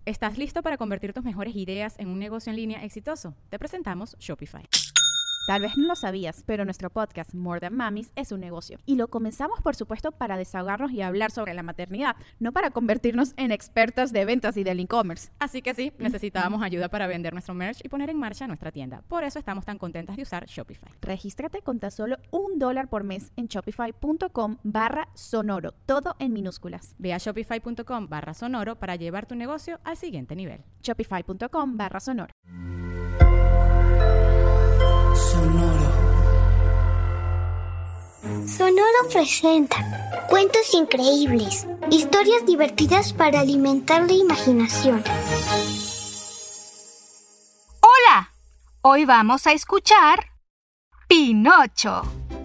¿Estás listo para convertir tus mejores ideas en un negocio en línea exitoso? Te presentamos Shopify. Tal vez no lo sabías, pero nuestro podcast More Than Mamis es un negocio. Y lo comenzamos, por supuesto, para desahogarnos y hablar sobre la maternidad, no para convertirnos en expertas de ventas y del e-commerce. Así que sí, necesitábamos ayuda para vender nuestro merch y poner en marcha nuestra tienda. Por eso estamos tan contentas de usar Shopify. Regístrate con tan solo $1 por mes en shopify.com/sonoro, todo en minúsculas. Ve a shopify.com/sonoro para llevar tu negocio al siguiente nivel. Shopify.com/sonoro. Sonoro presenta cuentos increíbles, historias divertidas para alimentar la imaginación. Hola, hoy vamos a escuchar Pinocho.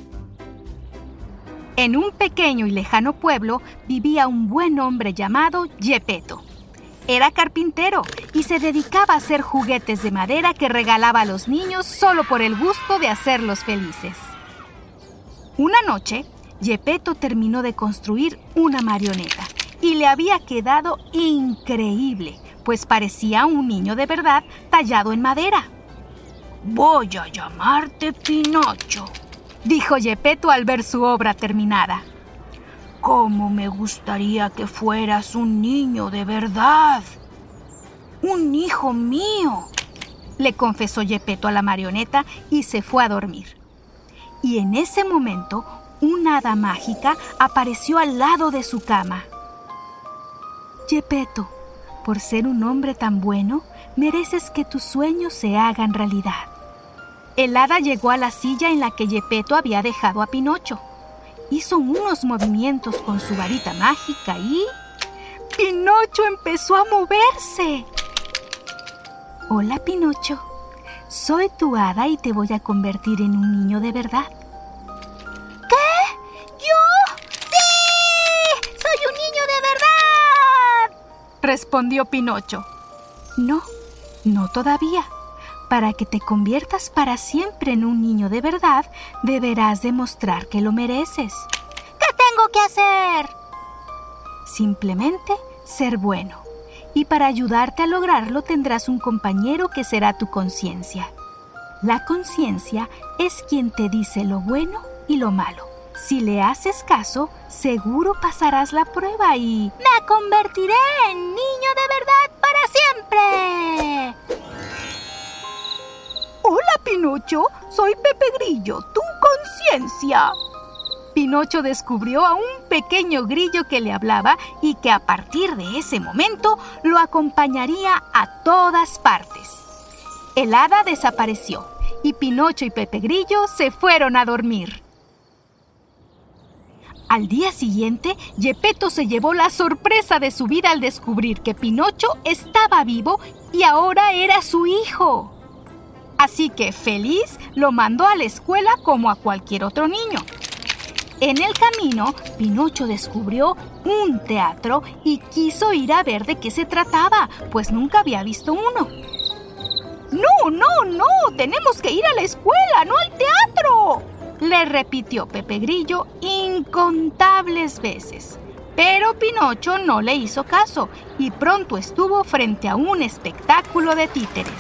En un pequeño y lejano pueblo vivía un buen hombre llamado Geppetto. Era carpintero y se dedicaba a hacer juguetes de madera que regalaba a los niños solo por el gusto de hacerlos felices. Una noche, Geppetto terminó de construir una marioneta y le había quedado increíble, pues parecía un niño de verdad tallado en madera. «Voy a llamarte Pinocho», dijo Geppetto al ver su obra terminada. «¿Cómo me gustaría que fueras un niño de verdad? ¡Un hijo mío!», le confesó Geppetto a la marioneta y se fue a dormir. Y en ese momento, una hada mágica apareció al lado de su cama. «Geppetto, por ser un hombre tan bueno, mereces que tus sueños se hagan realidad». El hada llegó a la silla en la que Geppetto había dejado a Pinocho. Hizo unos movimientos con su varita mágica y ¡Pinocho empezó a moverse! «Hola, Pinocho. Soy tu hada y te voy a convertir en un niño de verdad». ¿Qué? ¿Yo? ¡Sí! ¡Soy un niño de verdad!, respondió Pinocho. No todavía. Para que te conviertas para siempre en un niño de verdad, deberás demostrar que lo mereces. ¿Qué tengo que hacer? Simplemente ser bueno. Y para ayudarte a lograrlo tendrás un compañero que será tu conciencia. La conciencia es quien te dice lo bueno y lo malo. Si le haces caso, seguro pasarás la prueba y ¡me convertiré en niño de verdad para siempre! «Hola, Pinocho, soy Pepe Grillo, tu conciencia». Pinocho descubrió a un pequeño grillo que le hablaba y que a partir de ese momento lo acompañaría a todas partes. El hada desapareció y Pinocho y Pepe Grillo se fueron a dormir. Al día siguiente, Geppetto se llevó la sorpresa de su vida al descubrir que Pinocho estaba vivo y ahora era su hijo. Así que, feliz, lo mandó a la escuela como a cualquier otro niño. En el camino, Pinocho descubrió un teatro y quiso ir a ver de qué se trataba, pues nunca había visto uno. «No, tenemos que ir a la escuela, no al teatro», le repitió Pepe Grillo incontables veces. Pero Pinocho no le hizo caso y pronto estuvo frente a un espectáculo de títeres.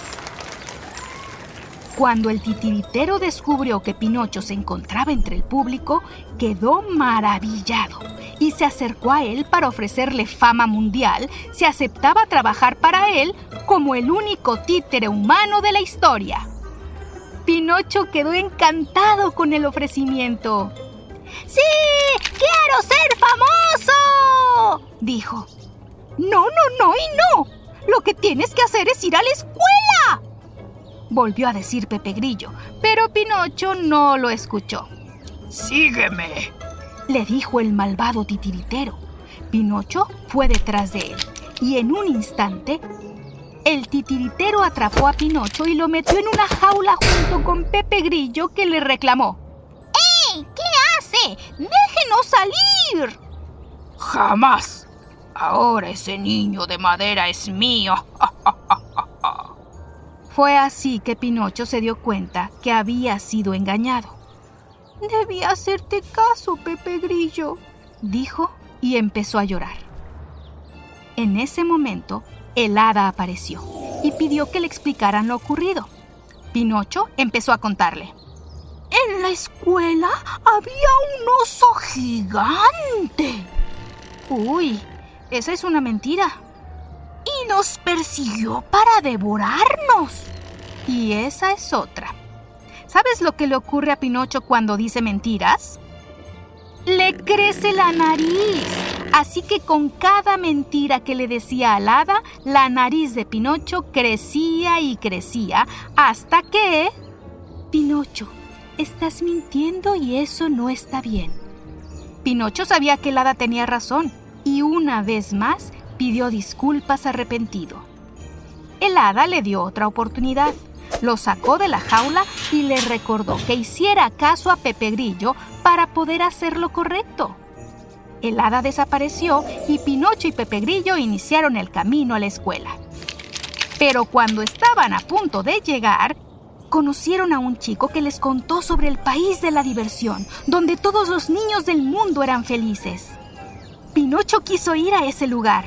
Cuando el titiritero descubrió que Pinocho se encontraba entre el público, quedó maravillado y se acercó a él para ofrecerle fama mundial si aceptaba trabajar para él como el único títere humano de la historia. Pinocho quedó encantado con el ofrecimiento. ¡Sí! ¡Quiero ser famoso!, dijo. No. Lo que tienes que hacer es ir a la escuela, volvió a decir Pepe Grillo, pero Pinocho no lo escuchó. «Sígueme», le dijo el malvado titiritero. Pinocho fue detrás de él y en un instante el titiritero atrapó a Pinocho y lo metió en una jaula junto con Pepe Grillo, que le reclamó. ¡Ey! ¿Qué hace? ¡Déjenos salir! «Jamás. Ahora ese niño de madera es mío». Fue así que Pinocho se dio cuenta que había sido engañado. «Debí hacerte caso, Pepe Grillo», dijo y empezó a llorar. En ese momento, el hada apareció y pidió que le explicaran lo ocurrido. Pinocho empezó a contarle. En la escuela había un oso gigante. Uy, esa es una mentira. Y nos persiguió para devorarnos. Y esa es otra. ¿Sabes lo que le ocurre a Pinocho cuando dice mentiras? Le crece la nariz. Así que con cada mentira que le decía al hada, la nariz de Pinocho crecía y crecía hasta que... Pinocho, estás mintiendo y eso no está bien. Pinocho sabía que el hada tenía razón y una vez más pidió disculpas arrepentido. El hada le dio otra oportunidad. Lo sacó de la jaula y le recordó que hiciera caso a Pepe Grillo para poder hacer lo correcto. El hada desapareció y Pinocho y Pepe Grillo iniciaron el camino a la escuela. Pero cuando estaban a punto de llegar, conocieron a un chico que les contó sobre el país de la diversión, donde todos los niños del mundo eran felices. Pinocho quiso ir a ese lugar.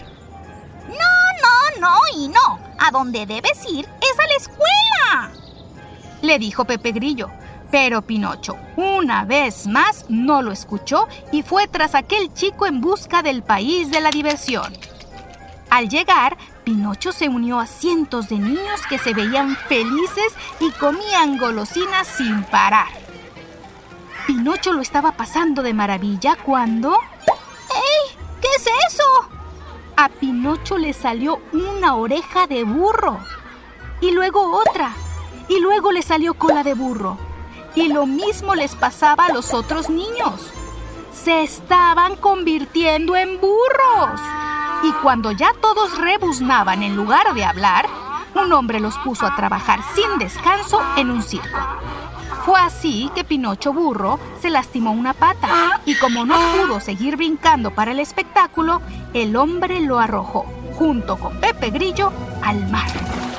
No y no. A donde debes ir es a la escuela, le dijo Pepe Grillo. Pero Pinocho, una vez más, no lo escuchó y fue tras aquel chico en busca del país de la diversión. Al llegar, Pinocho se unió a cientos de niños que se veían felices y comían golosinas sin parar. Pinocho lo estaba pasando de maravilla cuando... ¡Ey! ¿Qué es eso? A Pinocho le salió una oreja de burro, y luego otra, y luego le salió cola de burro. Y lo mismo les pasaba a los otros niños. Se estaban convirtiendo en burros. Y cuando ya todos rebuznaban en lugar de hablar, un hombre los puso a trabajar sin descanso en un circo. Fue así que Pinocho Burro se lastimó una pata y como no pudo seguir brincando para el espectáculo, el hombre lo arrojó, junto con Pepe Grillo, al mar.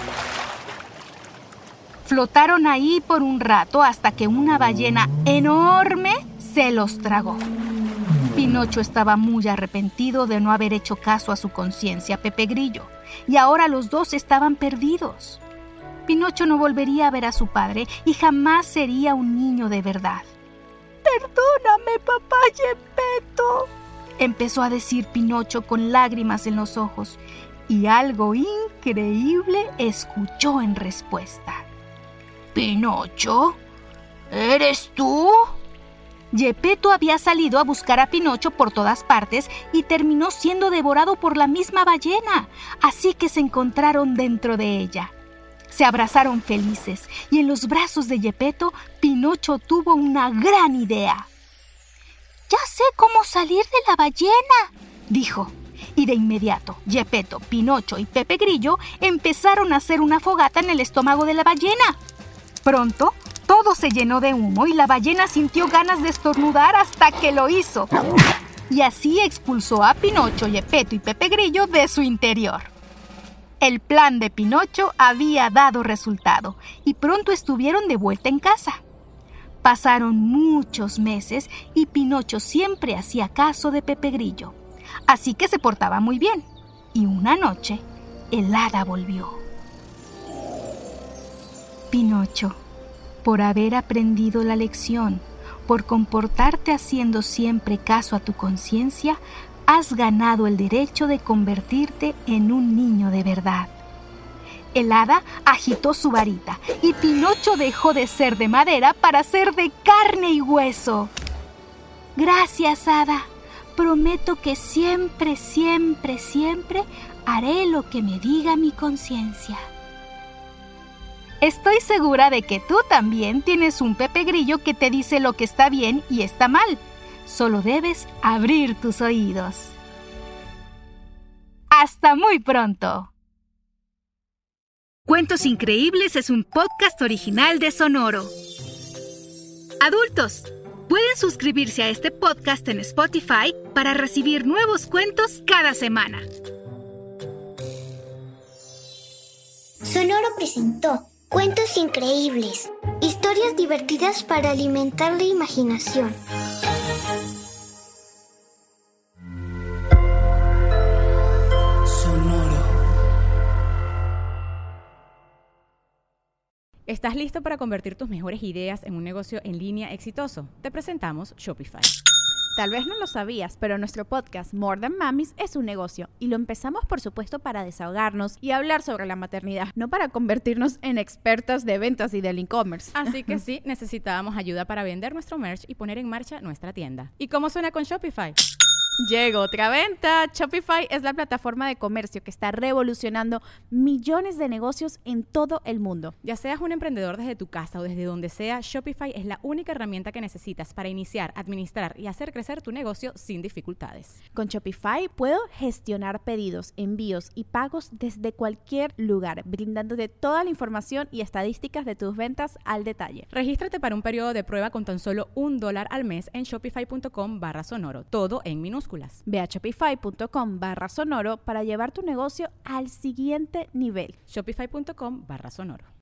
Flotaron ahí por un rato hasta que una ballena enorme se los tragó. Pinocho estaba muy arrepentido de no haber hecho caso a su conciencia, Pepe Grillo, y ahora los dos estaban perdidos. Pinocho no volvería a ver a su padre y jamás sería un niño de verdad. «Perdóname, papá Geppetto», empezó a decir Pinocho con lágrimas en los ojos, y algo increíble escuchó en respuesta. «¿Pinocho? ¿Eres tú?» Geppetto había salido a buscar a Pinocho por todas partes y terminó siendo devorado por la misma ballena, así que se encontraron dentro de ella. Se abrazaron felices y en los brazos de Geppetto, Pinocho tuvo una gran idea. «Ya sé cómo salir de la ballena», dijo. Y de inmediato, Geppetto, Pinocho y Pepe Grillo empezaron a hacer una fogata en el estómago de la ballena. Pronto, todo se llenó de humo y la ballena sintió ganas de estornudar hasta que lo hizo. Y así expulsó a Pinocho, Geppetto y Pepe Grillo de su interior. El plan de Pinocho había dado resultado y pronto estuvieron de vuelta en casa. Pasaron muchos meses y Pinocho siempre hacía caso de Pepe Grillo, así que se portaba muy bien. Y una noche, el hada volvió. Pinocho, por haber aprendido la lección, por comportarte haciendo siempre caso a tu conciencia, has ganado el derecho de convertirte en un niño de verdad. El hada agitó su varita y Pinocho dejó de ser de madera para ser de carne y hueso. Gracias, hada. Prometo que siempre, siempre, siempre haré lo que me diga mi conciencia. Estoy segura de que tú también tienes un Pepe Grillo que te dice lo que está bien y está mal. Solo debes abrir tus oídos. ¡Hasta muy pronto! Cuentos Increíbles es un podcast original de Sonoro. Adultos, pueden suscribirse a este podcast en Spotify para recibir nuevos cuentos cada semana. Sonoro presentó Cuentos Increíbles, historias divertidas para alimentar la imaginación. Sonoro. ¿Estás listo para convertir tus mejores ideas en un negocio en línea exitoso? Te presentamos Shopify. Tal vez no lo sabías, pero nuestro podcast More Than Mamis es un negocio y lo empezamos por supuesto para desahogarnos y hablar sobre la maternidad, no para convertirnos en expertas de ventas y del e-commerce. Así que sí, necesitábamos ayuda para vender nuestro merch y poner en marcha nuestra tienda. ¿Y cómo suena con Shopify? Llegó otra venta. Shopify es la plataforma de comercio que está revolucionando millones de negocios en todo el mundo. Ya seas un emprendedor desde tu casa o desde donde sea, Shopify es la única herramienta que necesitas para iniciar, administrar y hacer crecer tu negocio sin dificultades. Con Shopify puedo gestionar pedidos, envíos y pagos desde cualquier lugar, brindándote toda la información y estadísticas de tus ventas al detalle. Regístrate para un periodo de prueba con tan solo $1 al mes en shopify.com/sonoro, todo en minúsculas. Ve a shopify.com/sonoro para llevar tu negocio al siguiente nivel. Shopify.com/sonoro.